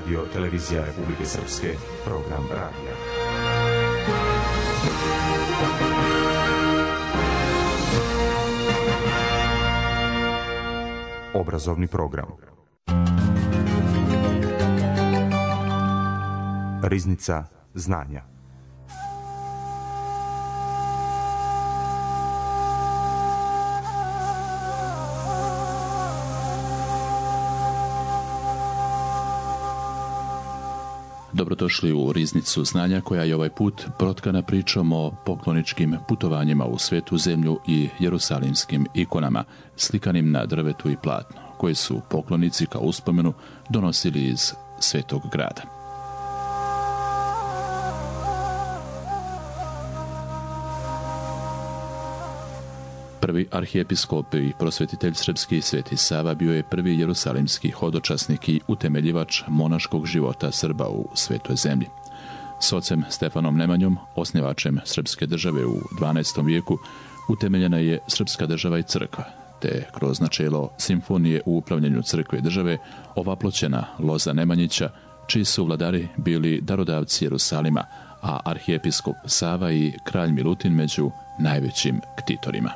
Radio Televizija Republike Srpske, program radija. Obrazovni program. Riznica znanja. Dobrodošli u Riznicu znanja, koja je ovaj put protkana pričom o pokloničkim putovanjima u Svetu zemlju i jerusalimskim ikonama slikanim na drvetu i platnu, koje su poklonici kao uspomenu donosili iz Svetog grada. Prvi arhijepiskop i prosvetitelj srpski Sveti Sava bio je prvi jerusalimski hodočasnik i utemeljivač monaškog života Srba u Svetoj zemlji. S ocem Stefanom Nemanjom, osnivačem srpske države u 12. vijeku, utemeljena je srpska država i crkva, te kroz načelo simfonije u upravljanju crkve i države ovaploćena loza Nemanjića, čiji su vladari bili darodavci Jerusalima, a arhijepiskop Sava i kralj Milutin među najvećim ktitorima.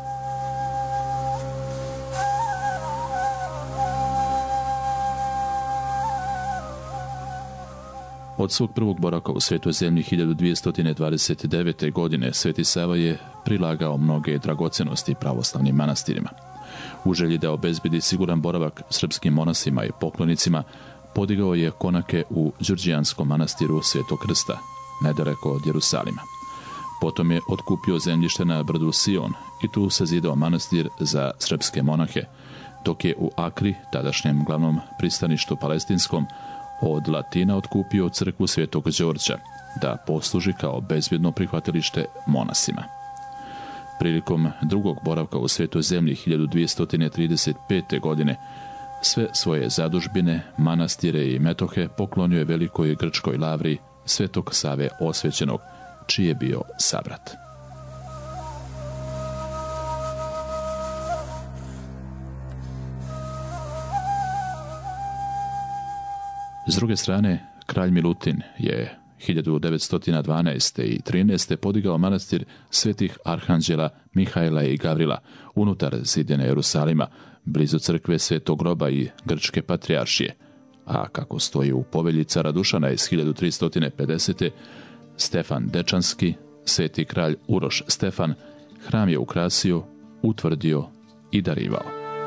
Od svog prvog boravka u Svetoj zemlji 1229. godine Sveti Sava je prilagao mnoge dragocenosti pravoslavnim manastirima. U želji da obezbedi siguran boravak srpskim monasima i poklonicima, podigao je konake u Đurđijanskom manastiru Svetog Krsta, nedaleko od Jerusalima. Potom je otkupio zemljište na brdu Sion i tu sazidao manastir za srpske monahe, dok je u Akri, tadašnjem glavnom pristaništu palestinskom, od Latina otkupio crkvu Svetog Đorđa da posluži kao bezbjedno prihvatilište monasima. Prilikom drugog boravka u Svetoj zemlji 1235. godine sve svoje zadužbine, manastire i metohe poklonio je velikoj grčkoj lavri Svetog Save Osvećenog, čiji je bio sabrat. S druge strane, kralj Milutin je 1912. i 13. podigao manastir svetih arhanđela Mihajla i Gavrila unutar zidine Jerusalima, blizu crkve Svetog groba i grčke patrijaršije, a kako stoji u povelji cara Dušana iz 1350. Stefan Dečanski, sveti kralj Uroš Stefan, hram je ukrasio, utvrdio i darivao.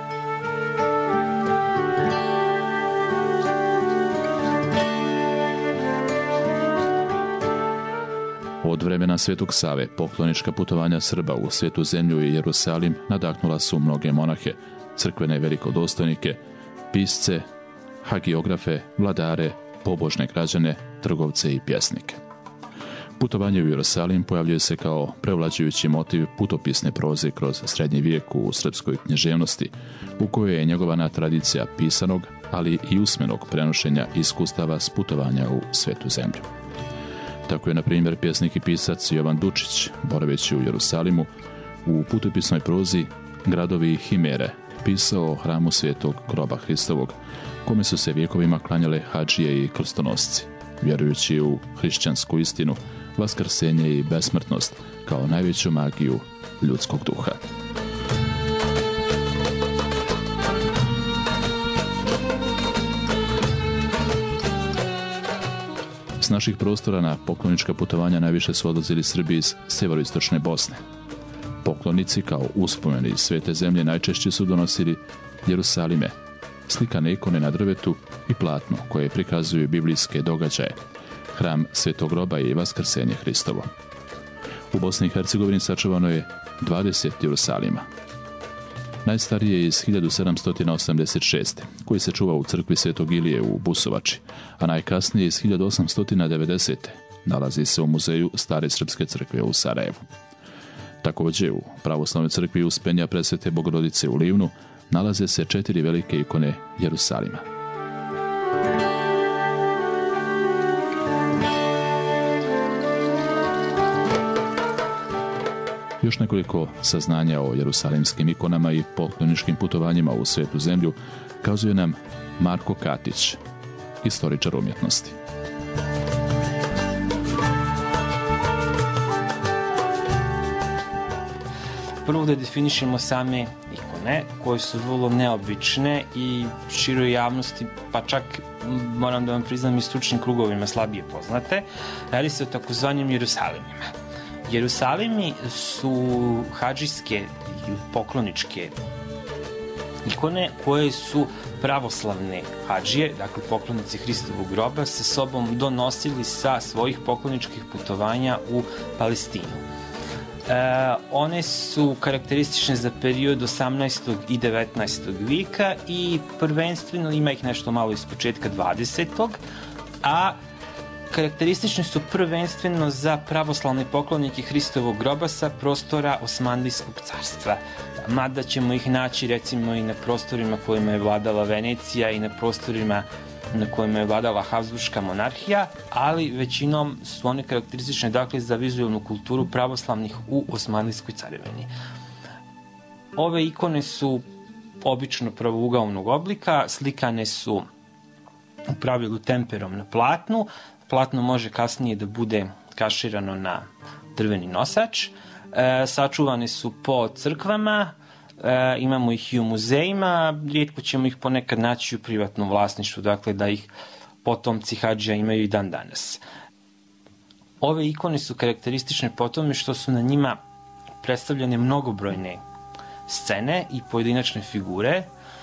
Od vremena Svetog Save poklonička putovanja Srba u Svetu zemlju i Jerusalim nadahnula su mnoge monahe, crkvene velikodostojnike, pisce, hagiografe, vladare, pobožne građane, trgovce i pjesnike. Putovanje u Jerusalim pojavljuje se kao prevlađujući motiv putopisne proze kroz srednji vijek u srpskoj književnosti, u kojoj je njegovana tradicija pisanog, ali i usmenog prenošenja iskustava s putovanja u Svetu zemlju. Tako je, na primjer, pjesnik i pisac Jovan Dučić, boraveći u Jerusalimu, u putopisnoj prozi Gradovi i himere pisao o hramu Svetog groba Hristovog, kome su se vjekovima klanjale hadžije i krstonosci, vjerujući u hrišćansku istinu, vaskrsenje i besmrtnost kao najveću magiju ljudskog duha. S naših prostora na poklonička putovanja najviše su odlazili Srbi iz severoistočne Bosne. Poklonici kao uspomeni iz Svete zemlje najčešće su donosili Jerusalime, slikane ikone na drvetu i platno koje prikazuju biblijske događaje, hram Svetog groba i vaskrsenje Hristovo. U Bosni i Hercegovini sačuvano je 20 Jerusalima. Najstariji je iz 1786. koji se čuva u crkvi Svetog Ilije u Busovači, a najkasnije iz 1890. nalazi se u muzeju Stare srpske crkve u Sarajevu. Također u pravoslavnoj crkvi Uspenja Presvete Bogorodice u Livnu nalaze se 4 velike ikone Jerusalima. Još nekoliko saznanja o jerusalimskim ikonama i pokloničkim putovanjima u Svetu zemlju kazuje nam Marko Katić, istoričar umjetnosti. Prvo da definišemo same ikone, koje su vrlo neobične i široj javnosti, pa čak moram da vam priznam i stručnim krugovima slabije poznate. Radi se o takozvanim Jerusalimima. Jerusalimi su hadžijske ili pokloničke ikone koje su pravoslavne hadžije, dakle poklonici Hristovog groba, sa sobom donosili sa svojih pokloničkih putovanja u Palestinu. One su karakteristične za period 18. i 19. vijeka i prvenstveno ima ih nešto malo iz početka 20. a karakteristične su prvenstveno za pravoslavne poklonike Hristovog groba sa prostora Osmanlijskog carstva. Mada ćemo ih naći recimo i na prostorima kojima je vladala Venecija i na prostorima na kojima je vladala Habsburška monarhija, ali većinom su one karakteristične dakle za vizualnu kulturu pravoslavnih u Osmanlijskoj carevini. Ove ikone su obično pravougaolnog oblika, slikane su u pravilu temperom na platnu. Platno može kasnije da bude kaširano na drveni nosač. Sačuvane su po crkvama, imamo ih i u muzejima, rijetko ćemo ih ponekad naći u privatnom vlasništvu, dakle da ih potomci hadžija imaju i dan danas. Ove ikone su karakteristične po tome što su na njima predstavljene mnogobrojne scene i pojedinačne figure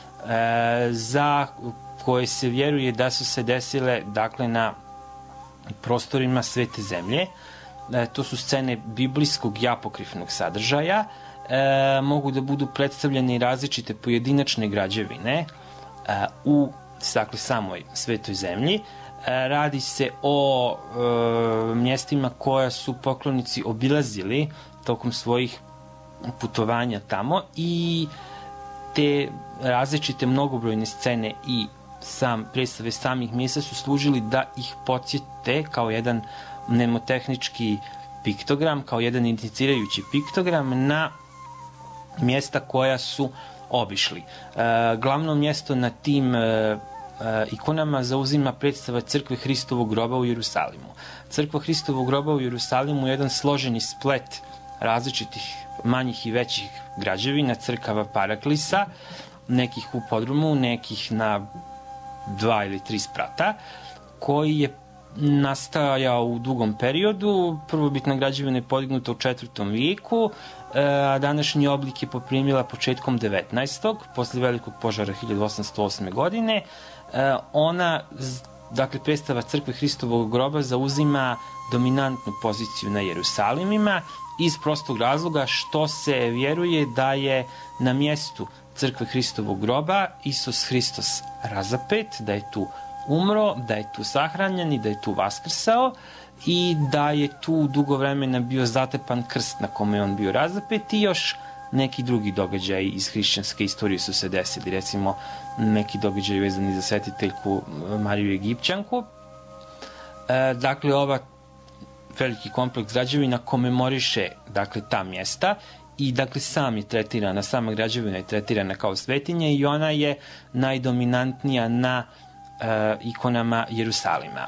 za koje se vjeruje da su se desile dakle na prostorima Svete zemlje. To su scene biblijskog i apokrifnog sadržaja. Mogu da budu predstavljene i različite pojedinačne građevine u dakle, samoj Svetoj zemlji. Radi se o mjestima koja su poklonici obilazili tokom svojih putovanja tamo i te različite mnogobrojne scene i predstave samih mjesta su služili da ih podsjete kao jedan mnemotehnički piktogram, kao jedan indicirajući piktogram na mjesta koja su obišli. Glavno mjesto na tim ikonama zauzima predstava Crkve Hristovog groba u Jerusalimu. Crkva Hristovog groba u Jerusalimu je jedan složeni splet različitih manjih i većih građevina, crkava Paraklisa, nekih u podrumu, nekih na 2 ili 3 sprata, koji je nastajao u dugom periodu. Prvobitna građevina je podignuta u 4. vijeku, a današnji oblik je poprimila početkom 19. posle velikog požara 1808. godine. Ona, dakle, predstava Crkve Hristovog groba zauzima dominantnu poziciju na Jerusalimima iz prostog razloga što se vjeruje da je na mjestu Crkve Hristovog groba Isus Hristos razapet, da je tu umro, da je tu sahranjen i da je tu vaskrsao i da je tu dugo vremena bio zatepan krst na kome je on bio razapet i još neki drugi događaji iz hrišćanske istorije su se desili, recimo neki događaji vezani za svetiteljku Mariju Egipćanku. Dakle, ova veliki kompleks građevina komemoriše dakle ta mjesta i dakle sama građevina je tretirana kao svetinja i ona je najdominantnija na ikonama Jerusalima.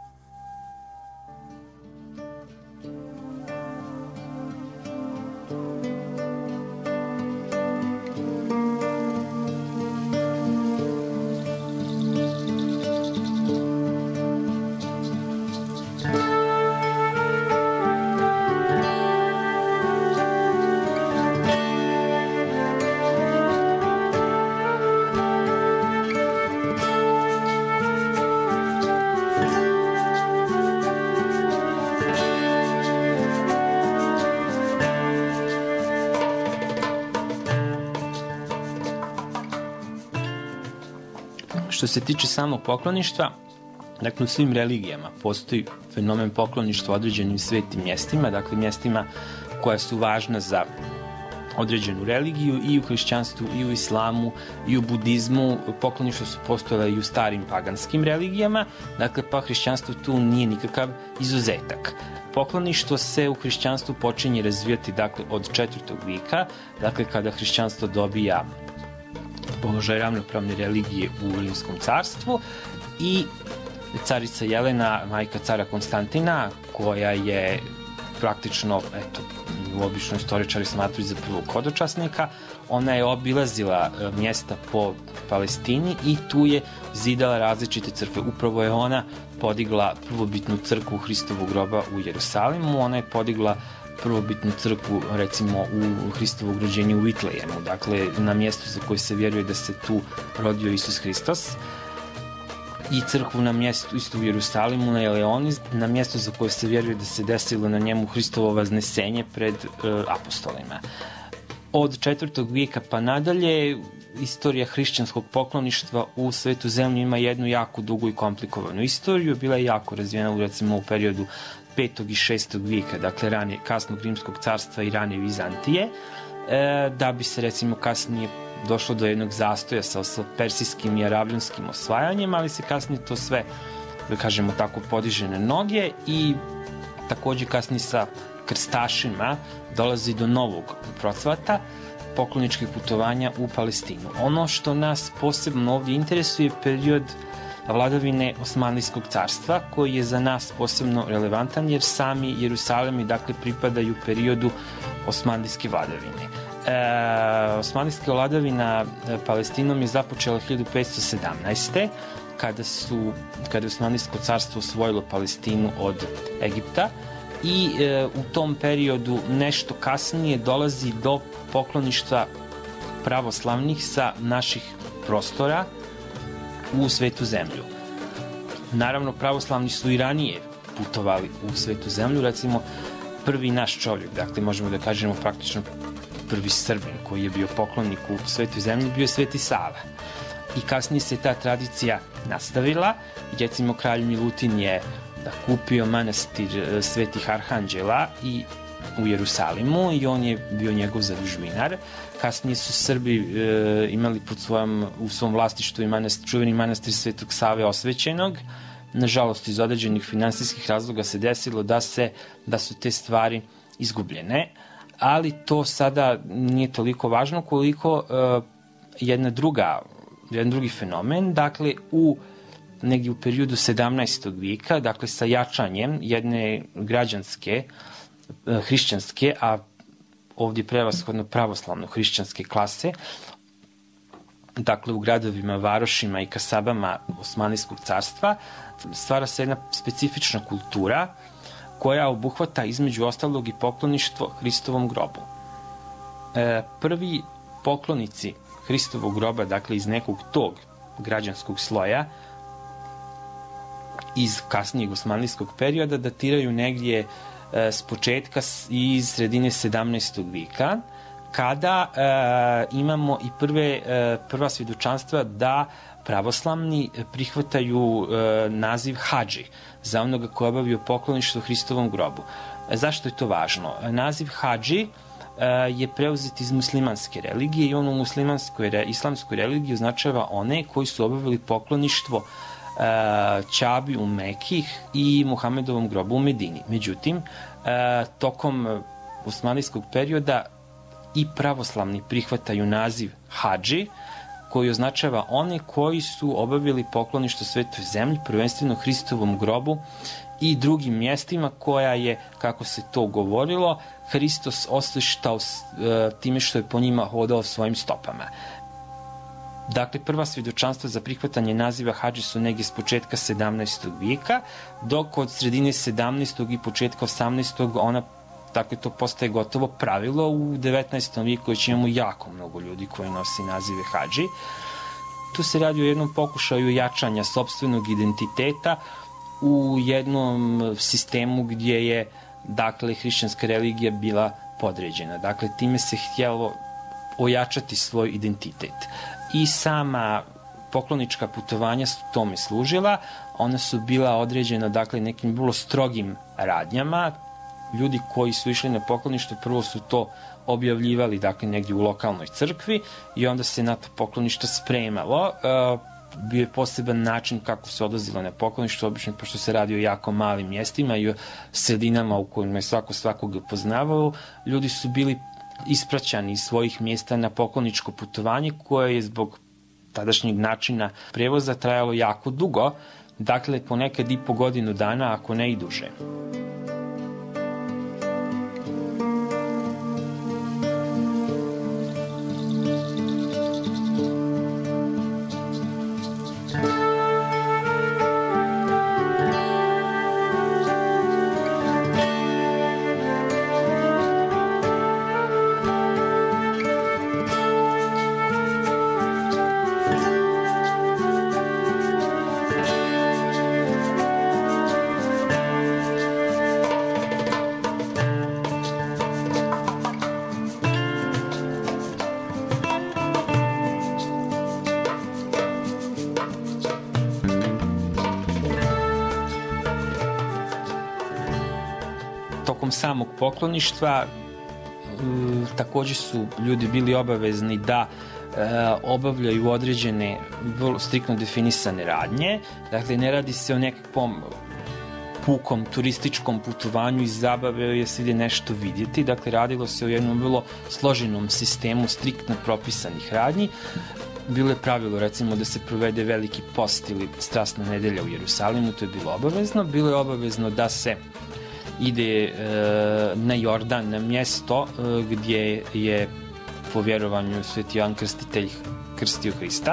Što se tiče samog pokloništva, dakle u svim religijama postoji fenomen pokloništva određenim svetim mjestima, dakle mjestima koja su važna za određenu religiju i u hrišćanstvu, i u islamu, i u budizmu. Pokloništva su postojala i u starim paganskim religijama, dakle pa hrišćanstvo tu nije nikakav izuzetak. Pokloništvo se u hrišćanstvu počinje razvijati dakle od 4. vijeka, dakle kada hrišćanstvo dobija položaj ravnopravne religije u Rimskom carstvu i carica Jelena, majka cara Konstantina, koja je praktično, obično istoričari smatruju za prvog hodočasnika. Ona je obilazila mjesta po Palestini i tu je zidala različite crkve. Upravo je ona podigla prvobitnu crkvu Hristovog groba u Jerusalimu, ona je podigla prvobitnu crkvu, recimo, u Hristovom rođenju u Vitlejemu, dakle, na mjestu za koje se vjeruje da se tu rodio Isus Hristos, i crkvu na mjestu isto u Jerusalimu, na Eleoni, na mjestu za koje se vjeruje da se desilo na njemu Hristovo vaznesenje pred apostolima. Od 4. vijeka pa nadalje, istorija hrišćanskog pokloništva u svetu zemlji ima jednu jako dugu i komplikovanu istoriju. Bila je jako razvijena, recimo, u periodu 5. i 6. vijeka, dakle ranije kasnog Rimskog carstva i ranije Vizantije, da bi se, recimo, kasnije došlo do jednog zastoja sa persijskim i arabljonskim osvajanjem, ali se kasnije to sve, da kažemo tako, podiže na noge i takođe kasnije sa krstašima dolazi do novog procvata pokloničkih putovanja u Palestinu. Ono što nas posebno ovdje interesuje je period vladavine Osmanlijskog carstva, koji je za nas posebno relevantan, jer sami Jerusalemi, dakle, pripadaju periodu osmanlijske vladavine. Osmanlijska vladavina Palestinom je započela 1517. kada je Osmanlijsko carstvo osvojilo Palestinu od Egipta i u tom periodu nešto kasnije dolazi do pokloništva pravoslavnih sa naših prostora u svetu zemlju. Naravno, pravoslavni su i ranije putovali u svetu zemlju, recimo prvi naš čovjek, dakle možemo da kažemo praktično prvi Srbin koji je bio poklonik u svetoj zemlji, bio je Sveti Sava. I kasnije se ta tradicija nastavila. Recimo, kralj Milutin je kupio manastir Svetih Arhanđela i u Jerusalimu i on je bio njegov zadužbinar. Kasnije su Srbi imali u svom vlastištu i čuveni manastir Svetog Save osvećenog. Nažalost, iz određenih finansijskih razloga se desilo da su te stvari izgubljene, ali to sada nije toliko važno koliko jedan drugi fenomen, dakle negdje u periodu 17. vijeka, dakle sa jačanjem jedne građanske, hrišćanske, a ovdje prevashodno pravoslavno-hrišćanske klase, dakle u gradovima, varošima i kasabama Osmanlijskog carstva, stvara se jedna specifična kultura koja obuhvata između ostalog i pokloništvo Hristovom grobu. Prvi poklonici Hristovog groba, dakle iz nekog tog građanskog sloja, iz kasnijeg osmanlijskog perioda, datiraju negdje s početka i iz sredine 17. vijeka, kada imamo i prva svjedočanstva da pravoslavni prihvataju naziv hadži za onoga ko je obavio pokloništvo Hristovom grobu. Zašto je to važno? Naziv hadži je preuzet iz muslimanske religije i on u islamskoj religiji označava one koji su obavili pokloništvo Ćabi u Meki i Muhamedovom grobu u Medini. Međutim, tokom osmanlijskog perioda i pravoslavni prihvataju naziv hadži, koji označava one koji su obavili pokloništvo Svetoj zemlji, prvenstveno Hristovom grobu i drugim mjestima koja je, kako se to govorilo, Hristos oslištao time što je po njima hodao svojim stopama. Dakle, prva svjedočanstva za prihvatanje naziva hadži su negdje s početka 17. vijeka, dok od sredine 17. i početka 18. Dakle, to postaje gotovo pravilo. U 19. vijeku već imamo jako mnogo ljudi koji nosi nazive hadži. Tu se radi o jednom pokušaju jačanja sopstvenog identiteta u jednom sistemu gdje je, dakle, hrišćanska religija bila podređena. Dakle, time se htjelo ojačati svoj identitet. I sama poklonička putovanja su tome služila. Ona su bila određena, dakle, nekim vrlo strogim radnjama. Ljudi koji su išli na pokloništvo prvo su to objavljivali, dakle, negdje u lokalnoj crkvi i onda se na to pokloništvo spremalo. Bio je poseban način kako se odlazilo na pokloništvo, obično pošto se radi o jako malim mjestima i o sredinama u kojima je svakoga poznavao. Ljudi su bili ispraćani iz svojih mjesta na pokloničko putovanje koje je zbog tadašnjeg načina prevoza trajalo jako dugo. dakle ponekad i po godinu dana, ako ne i duže. Tokom samog pokloništva takođe su ljudi bili obavezni da obavljaju određene vrlo striktno definisane radnje. Dakle, ne radi se o nekakvom pukom turističkom putovanju iz zabave jer se ide nešto vidjeti. Dakle, radilo se o jednom vrlo složenom sistemu striktno propisanih radnji. Bilo je pravilo, recimo, da se provede veliki post ili strasna nedelja u Jerusalimu, to je bilo obavezno. Bilo je obavezno da se ide na Jordan, na mjesto gdje je po vjerovanju Sveti Jovan Krstitelj krstio Hrista.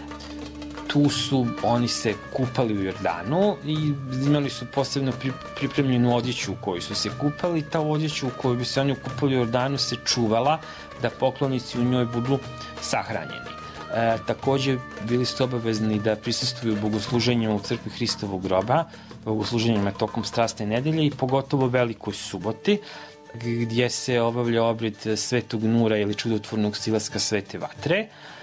Tu su oni se kupali u Jordanu i imali su posebno pripremljenu odjeću u kojoj su se kupali. Ta odjeća u kojoj bi se oni kupali u Jordanu se čuvala da poklonici u njoj budu sahranjeni. Takođe, bili su obavezni da prisustvuju bogosluženjima u crkvi Hristovog groba, bogosluženjima tokom strasne nedelje i pogotovo Velikoj suboti, gdje se obavlja obred Svetog Nura ili čudotvornog silaska Svete vatre,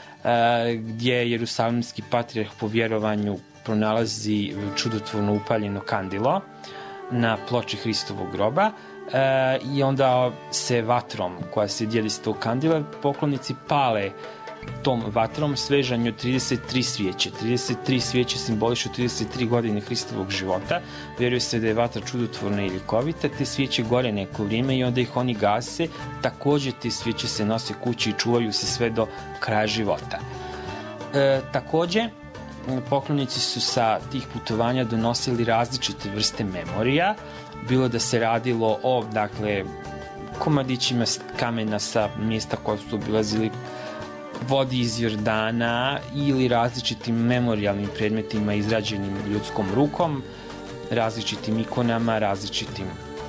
gdje jerusalimski patrijarh po vjerovanju pronalazi čudotvorno upaljeno kandilo na ploči Hristovog groba i onda se vatrom koja se dijeli s tog kandila poklonici pale tom vatrom svežanju 33 svijeće. 33 svijeće simbolišu 33 godine Hristovog života. Vjeruje se da je vatra čudotvorna i ljekovita. Te svijeće gore neko vrijeme i onda ih oni gase. Također te svijeće se nose kući i čuvaju se sve do kraja života. Također, poklonici su sa tih putovanja donosili različite vrste memorija. Bilo da se radilo o, komadićima kamena sa mjesta koja su obilazili, vodi iz Jordana ili različitim memorijalnim predmetima izrađenim ljudskom rukom, različitim ikonama, različitim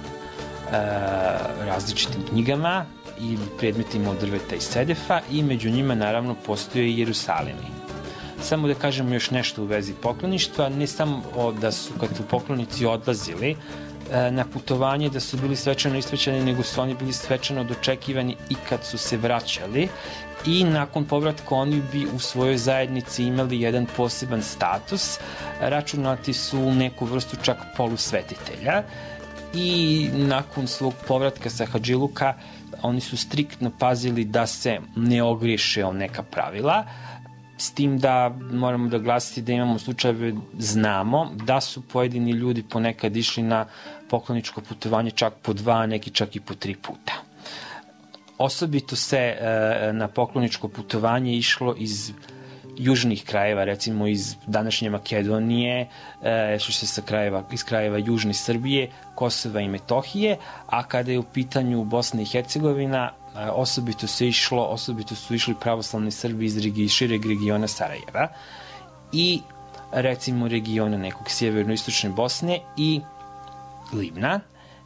knjigama i predmetima od drveta i sedefa i među njima naravno postoje i Jerusalimi. Samo da kažemo još nešto u vezi pokloništva, ne samo da su kad su poklonici odlazili na putovanje da su bili svečano isvećani, nego su oni bili svečano dočekivani i kad su se vraćali i nakon povratka oni bi u svojoj zajednici imali jedan poseban status, računati su neku vrstu čak polusvetitelja i nakon svog povratka sa Hadžiluka oni su striktno pazili da se ne ogriješe o neka pravila, s tim da moramo da glasiti da imamo slučajeve, znamo da su pojedini ljudi ponekad išli na pokloničko putovanje čak po 2, neki čak i po 3 puta. Osobito se na pokloničko putovanje išlo iz južnih krajeva, recimo iz današnje Makedonije, išlo se iz krajeva južne Srbije, Kosova i Metohije, a kada je u pitanju Bosna i Hercegovina, osobito su išli pravoslavni Srbi iz šireg regiona Sarajeva i recimo regiona nekog sjeverno-istočne Bosne i Livna.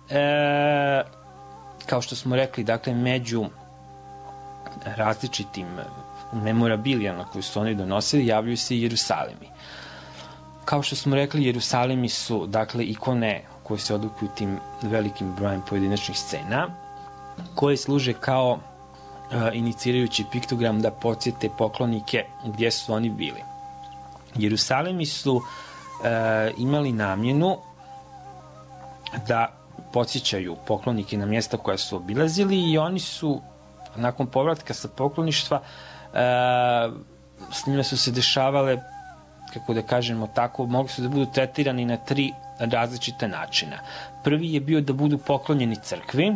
Kao što smo rekli, dakle, među različitim memorabilijama koje su oni donosili javljaju se i Jerusalimi. Kao što smo rekli, Jerusalimi su, dakle, ikone koje se odukuju tim velikim brojem pojedinačnih scena, koje služe kao inicirajući piktogram da podsjete poklonike gdje su oni bili. Jerusalimi su imali namjenu da podsjećaju poklonike na mjesta koja su obilazili i oni su nakon povratka sa pokloništva s njima su se dešavale, kako da kažemo tako, mogli su da budu tretirani na 3 različita načina. Prvi je bio da budu poklonjeni crkvi,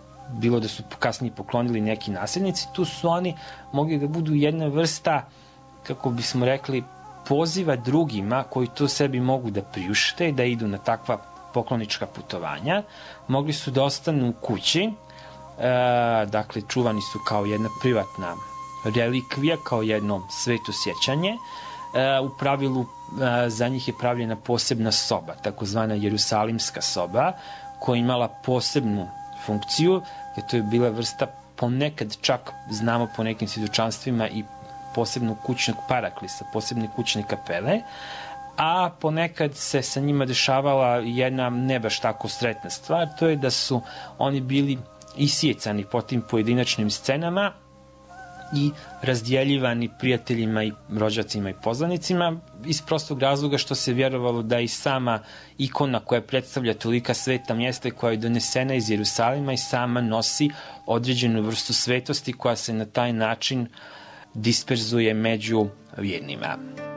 bilo da su kasnije poklonili neki nasljednici. Tu su oni mogli da budu jedna vrsta kako bismo rekli, poziva drugima koji to sebi mogu da priušte, da idu na takva poklonička putovanja. Mogli su da ostanu u kući, dakle čuvani su kao jedna privatna relikvija, kao jedno sveto sjećanje. U pravilu za njih je pravljena posebna soba, takozvana Jerusalimska soba, koja je imala posebnu funkciju, jer to je bila vrsta, ponekad čak znamo po nekim svjedočanstvima, i posebnog kućnog paraklisa, posebne kućne kapele, a ponekad se sa njima dešavala jedna ne baš tako sretna stvar, to je da su oni bili isjecani po tim pojedinačnim scenama i razdjeljivani prijateljima i rođacima i poznanicima, iz prostog razloga što se vjerovalo da i sama ikona koja predstavlja tolika sveta mjesta i koja je donesena iz Jerusalima i sama nosi određenu vrstu svetosti koja se na taj način disperzuje među vjernima.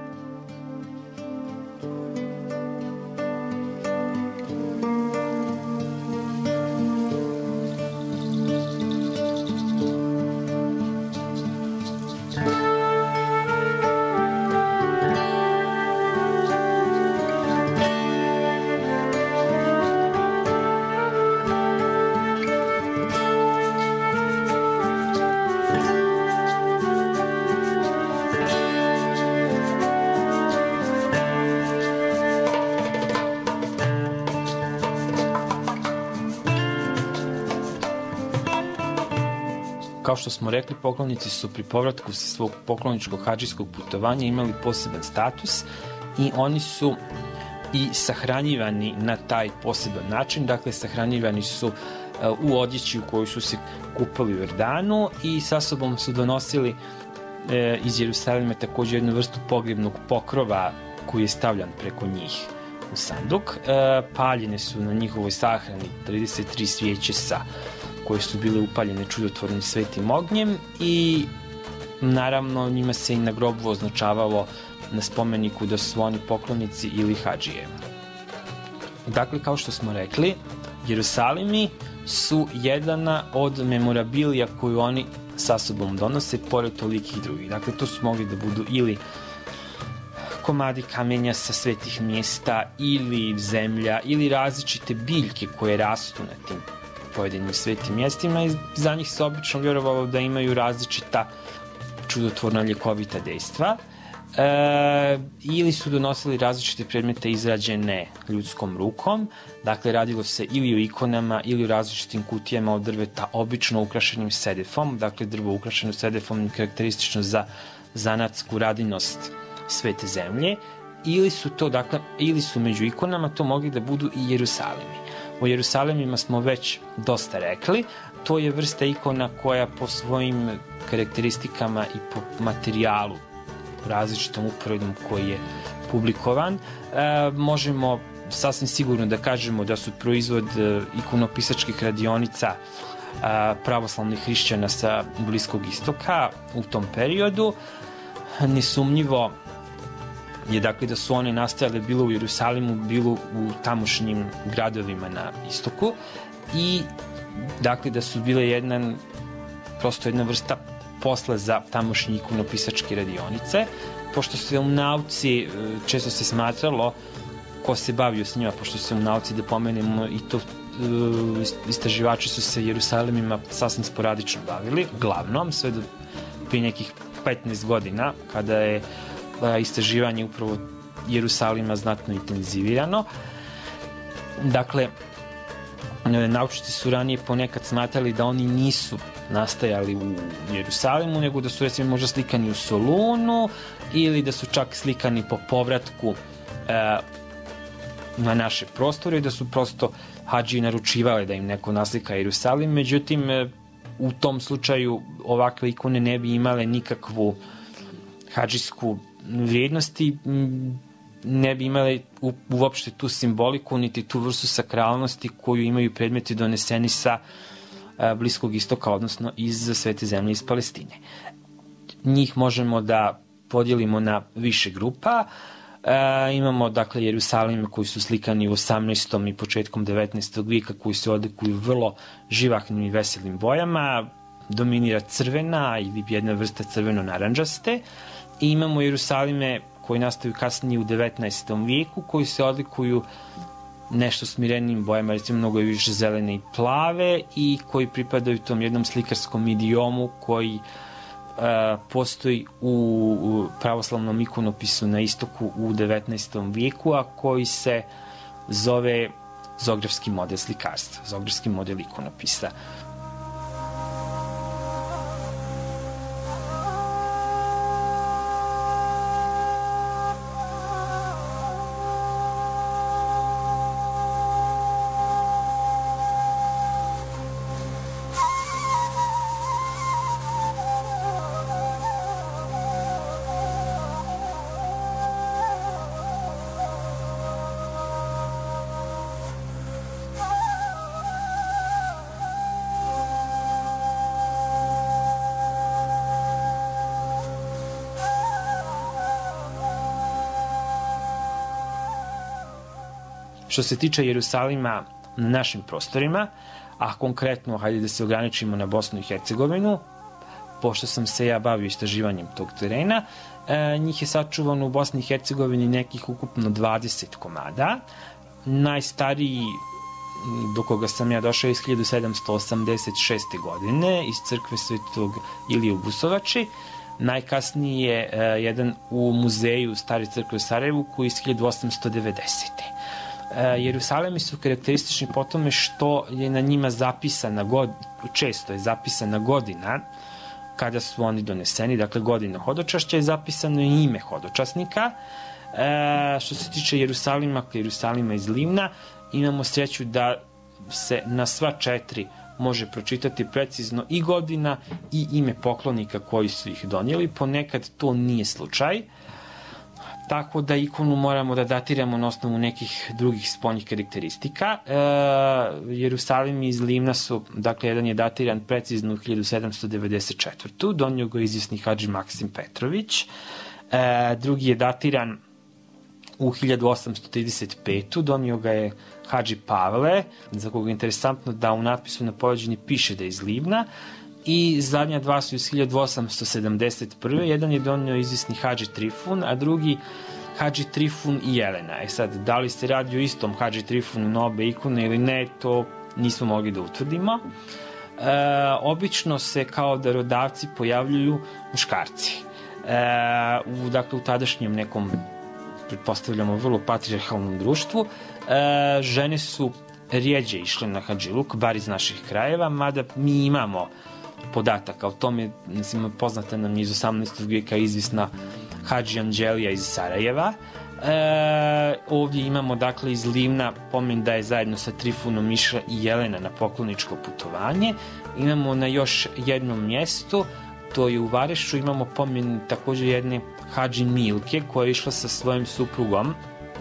Kao što smo rekli, poklonici su pri povratku sa svog pokloničkog hadžijskog putovanja imali poseban status i oni su i sahranjivani na taj poseban način. Dakle, sahranjivani su u odjeći u kojoj su se kupali u Jordanu i sa sobom su donosili iz Jerusalima također jednu vrstu pogrebnog pokrova koji je stavljan preko njih u sanduk. Paljene su na njihovoj sahrani 33 svijeće koje su bile upaljene čudotvornim svetim ognjem i naravno njima se i na grobu označavalo na spomeniku da su oni poklonici ili hadžije. Dakle, kao što smo rekli, Jerusalimi su jedana od memorabilija koju oni sa sobom donose, pored tolikih drugih. Dakle, to su mogli da budu ili komadi kamenja sa svetih mjesta, ili zemlja, ili različite biljke koje rastu na tim pojedinim svetim mjestima i za njih se obično vjerovalo da imaju različita čudotvorna ljekovita dejstva. Ili su donosili različite predmete izrađene ljudskom rukom, dakle radilo se ili o ikonama ili o različitim kutijama od drveta, obično ukrašenim sedefom, dakle drvo ukrašeno sedefom je karakteristično za zanatsku radinost svete zemlje, ili su među ikonama to mogli da budu i Jerusalimi. O Jerusalimima smo već dosta rekli, to je vrsta ikona koja po svojim karakteristikama i po materijalu, različitom uporedom koji je publikovan, možemo sasvim sigurno da kažemo da su proizvod ikonopisačkih radionica pravoslavnih hrišćana sa Bliskog istoka u tom periodu. Nesumnjivo je dakle da su one nastajale bilo u Jerusalimu, bilo u tamošnjim gradovima na istoku i dakle da su bile prosto jedna vrsta posla za tamošnje ikonopisačke radionice, pošto se u nauci često se smatralo ko se bavio s njima, pošto se u nauci, da pomenemo i to, istraživači su se Jerusalimima sasvim sporadično bavili, uglavnom sve do prije nekih 15 godina kada je istraživanje upravo Jerusalima znatno intenzivirano. Dakle, naučnici su ranije ponekad smatrali da oni nisu nastajali u Jerusalimu, nego da su recimo možda slikani u Solunu ili da su čak slikani po povratku na naše prostore i da su prosto hadžiji naručivali da im neko naslika Jerusalim. Međutim, u tom slučaju ovakve ikone ne bi imale nikakvu hadžijsku vrijednost i ne bi imale uopšte tu simboliku niti tu vrstu sakralnosti koju imaju predmeti doneseni sa Bliskog istoka, odnosno iz svete zemlje, iz Palestine. Njih možemo da podijelimo na više grupa. Imamo dakle Jerusalime koji su slikani u 18. i početkom 19. vijeka, koji se odlikuju vrlo živahnim i veselim bojama. Dominira crvena ili jedna vrsta crveno-naranđaste. I imamo Jerusalime koji nastaju kasnije u 19. vijeku, koji se odlikuju nešto smirenim bojama, recimo mnogo je više zelene i plave, i koji pripadaju tom jednom slikarskom idiomu koji postoji u pravoslavnom ikonopisu na istoku u 19. vijeku, a koji se zove zografski model slikarstva, zografski model ikonopisa. Što se tiče Jerusalima na našim prostorima, a konkretno, hajde da se ograničimo na Bosnu i Hercegovinu, pošto sam se ja bavio istraživanjem tog terena, njih je sačuvano u Bosni i Hercegovini nekih ukupno 20 komada. Najstariji do koga sam ja došao iz 1786. godine iz crkve Svetog Ilije u Busovači. Najkasniji je jedan u muzeju Stare crkve u Sarajevu koji je iz 1890. Jerusalemi su karakteristični po tome što je na njima zapisana često je zapisana godina kada su oni doneseni, dakle godina hodočašća, je zapisano i ime hodočasnika. Što se tiče Jerusalima iz Livna, imamo sreću da se na sva 4 može pročitati precizno i godina i ime poklonika koji su ih donijeli. Ponekad to nije slučaj, tako da ikonu moramo da datiramo na osnovu nekih drugih spoljnih karakteristika. Jerusalimi iz Livna su, dakle, jedan je datiran precizno u 1794. Donio ga izvjesni Hadži Maksim Petrović. Drugi je datiran u 1835. Donio ga je Hadži Pavle, za koga je interesantno da u natpisu na poleđini piše da je iz Livna. I zadnja 2 su iz 1871. Jedan je donio izvisni Hadži Trifun, a drugi Hadži Trifun i Jelena. Sad, da li se radi o istom Hadži Trifunu na obe ikone ili ne, to nismo mogli da utvrdimo. Obično se kao darodavci pojavljuju muškarci. Dakle, u tadašnjem nekom, pretpostavljamo, vrlo patrijarhalnom društvu, žene su rijeđe išle na hadžiluk, bar iz naših krajeva, mada mi imamo podataka o tome. Poznata nam je iz 18. vijeka izvisna Hadži Anđelija iz Sarajeva. Ovdje imamo, dakle, iz Livna pomen da je zajedno sa Trifunom išla i Jelena na pokloničko putovanje. Imamo na još jednom mjestu, to je u Varešu, imamo pomen također jedne Hadži Milke koja je išla sa svojim suprugom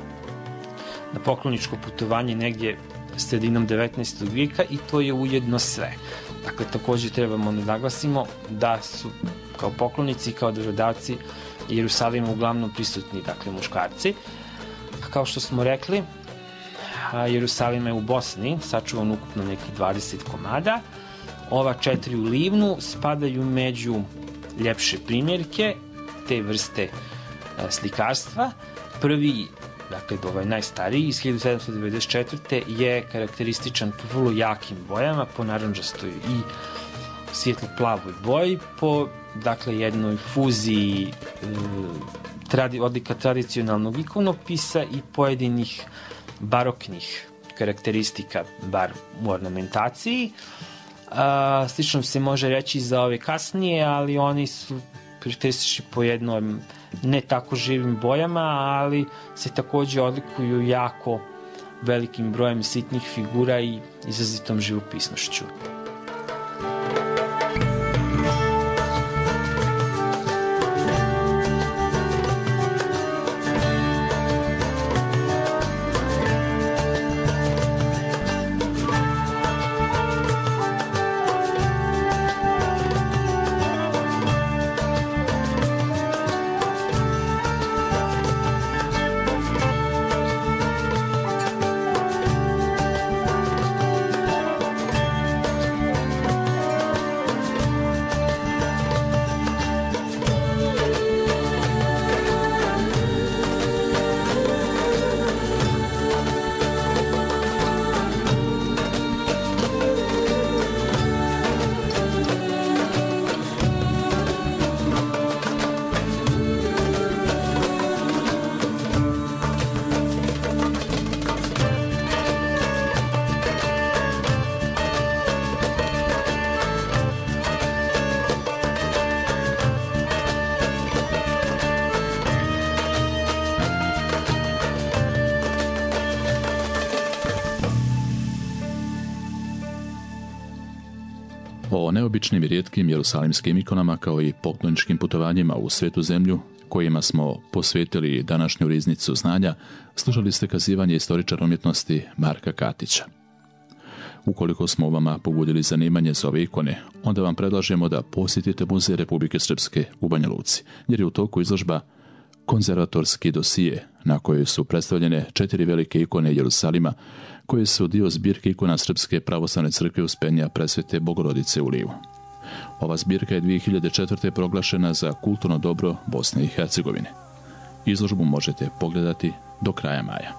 na pokloničko putovanje negdje sredinom 19. vijeka, i to je ujedno sve. Dakle, također trebamo da naglasimo da su kao poklonici i kao darodavci Jerusalima uglavnom prisutni, dakle, muškarci. Kao što smo rekli, Jerusalima je u Bosni sačuvan ukupno nekih 20 komada. Ova 4 u Livnu spadaju među ljepše primjerke te vrste slikarstva. Prvi, dakle, ovaj najstariji iz 1794. je karakterističan po vrlo jakim bojama, po narandžastoj i svijetlo-plavoj boji, po, dakle, jednoj fuziji odlika tradicionalnog ikonopisa i pojedinih baroknih karakteristika, bar u ornamentaciji. Slično se može reći za ove kasnije, ali oni su karakteristični po jednom ne tako živim bojama, ali se također odlikuju jako velikim brojem sitnih figura i izrazitom živopisnošću. neobičnim i rijetkim jerusalimskim ikonama kao i pokloničkim putovanjima u Svetu zemlju, kojima smo posvetili današnju riznicu znanja, slušali ste kazivanje istoričara umjetnosti Marka Katića. Ukoliko smo vama pobudili zanimanje za ove ikone, onda vam predlažemo da posjetite Muzej Republike Srpske u Banja Luci, jer je u toku izložba Konzervatorski dosije, na kojoj su predstavljene 4 velike ikone Jerusalima, koje su dio zbirke ikona Srpske pravoslavne crkve Uspenja Presvete Bogorodice u Livu. Ova zbirka je 2004. proglašena za kulturno dobro Bosne i Hercegovine. Izložbu možete pogledati do kraja maja.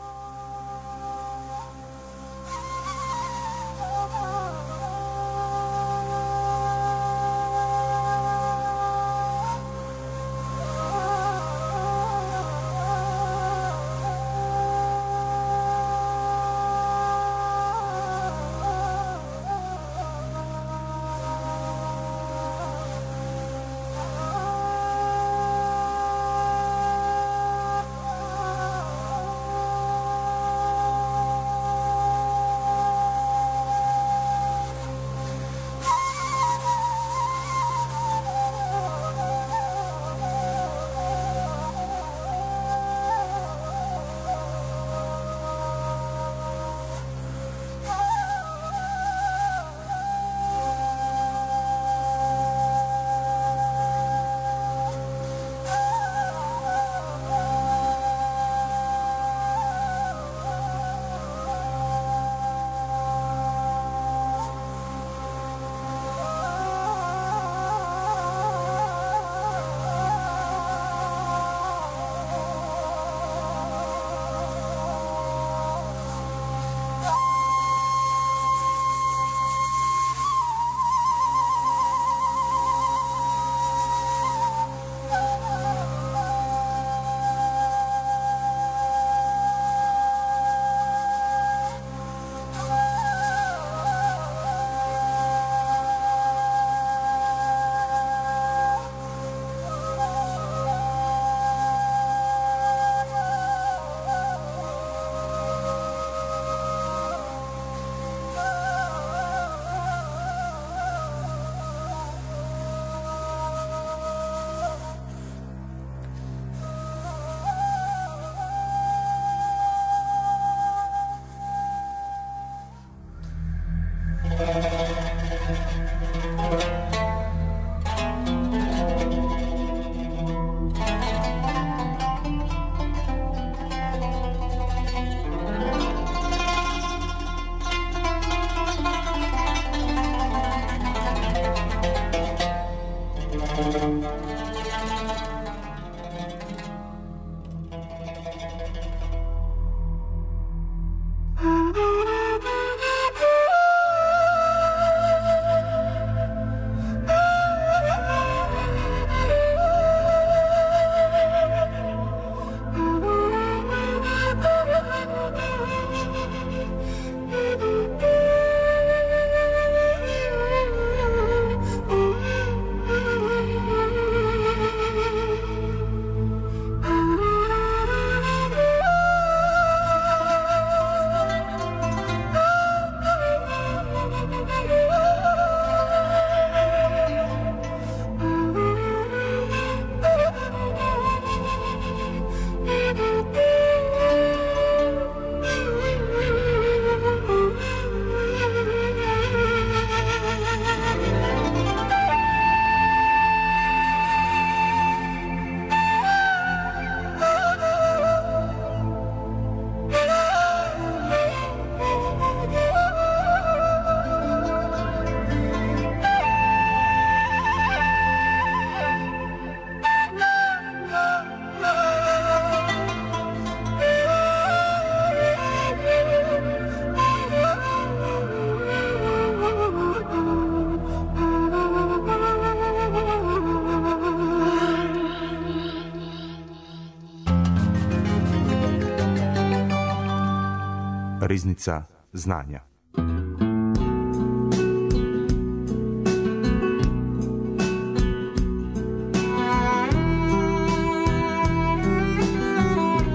Riznica znanja.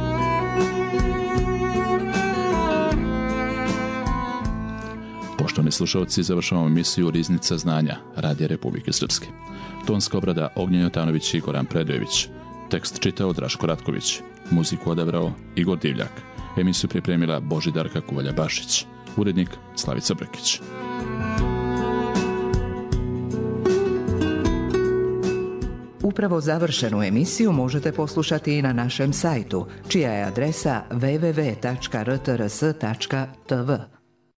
Poštovani slušalci, završavamo emisiju Riznica znanja Radija Republike Srpske. Tonska obrada Ognjen Jotanović i Goran Predojević. Tekst čitao Draško Ratković. Muziku odabrao Igor Divljak. Emisiju pripremila Božidarka Kuvalja-Bašić. Urednik Slavica Brkić. Upravo završenu emisiju možete poslušati i na našem sajtu, čija je adresa www.rtrs.tv.